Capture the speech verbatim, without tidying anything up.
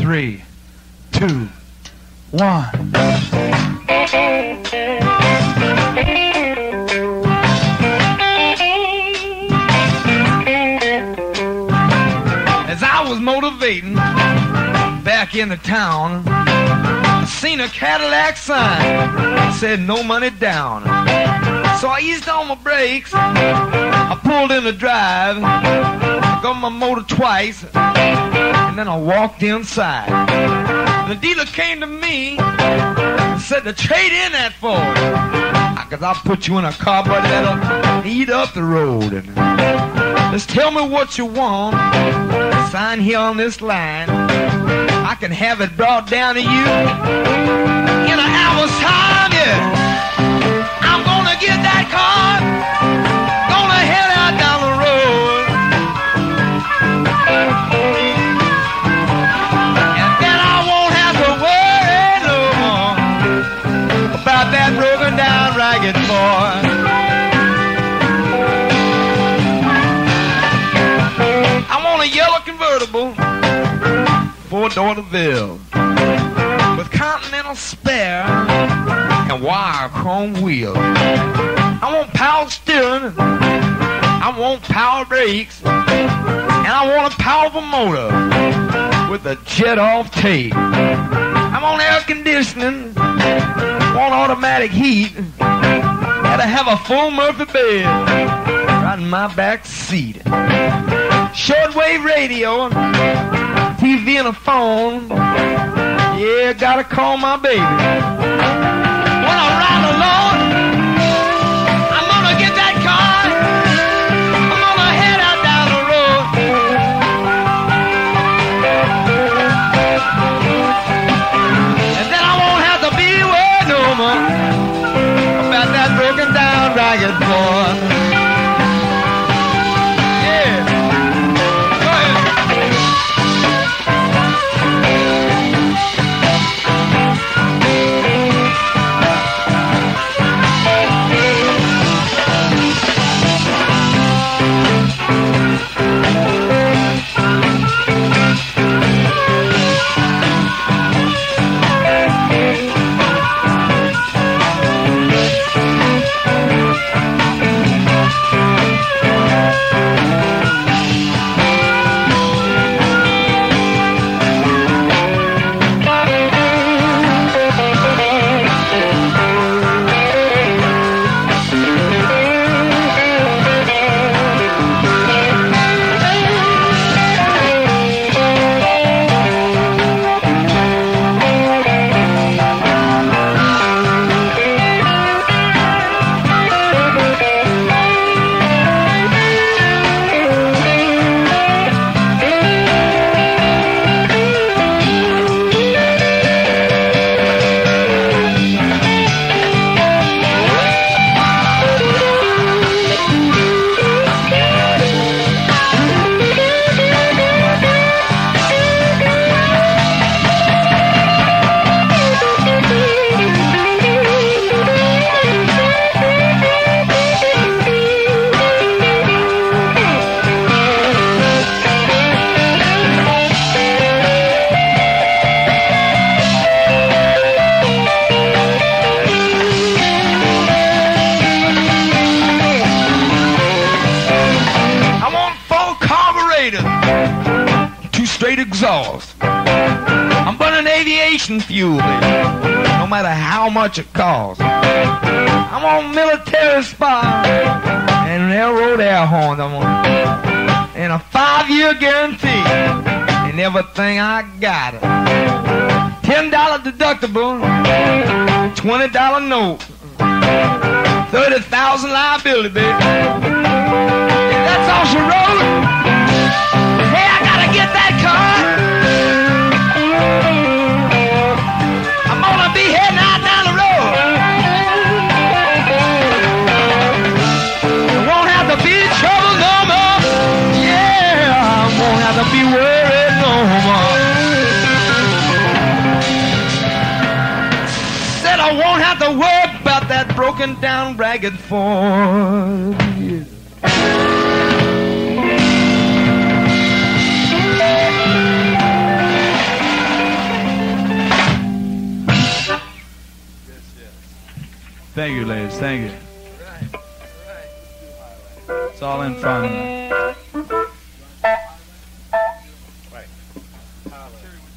three, two, one. As I was motivating back into town, I seen a Cadillac sign, said no money down. So I eased on my brakes, I pulled in the drive, got my motor twice, and then I walked inside. The dealer came to me and said to trade in that Ford, cause I'll put you in a car, but that'll eat up the road. And just tell me what you want, sign here on this line, I can have it brought down to you in an hour's time, yeah. I'm gonna get that car, gonna head out down the road, and then I won't have to worry no more about that broken down ragged boy. I want a yellow convertible, four-door DeVille, with Continental spare and wire chrome wheels. I want power steering, I want power brakes, and I want a powerful motor with a jet-off tape. I want air conditioning, want automatic heat, gotta have a full Murphy bed right in my back seat. Shortwave radio, T V and a phone, yeah, gotta call my baby. When I ride alone, I'm gonna get that car, I'm gonna head out down the road, and then I won't have to be worried no more about that broken down ragged boy. Exhaust. I'm burning aviation fuel, baby, no matter how much it costs. I'm on military spy and railroad air horns. I'm on, and a five-year guarantee and everything I got. Ten dollar deductible, twenty dollar note, thirty thousand liability, baby. And that's all she wrote. Hey, I gotta get that car. I'm gonna be heading out down the road. I won't have to be in trouble no more. Yeah, I won't have to be worried no more. Said I won't have to worry about that broken down ragged Ford. Yeah. Thank you, ladies. Thank you. It's all in fun. Right.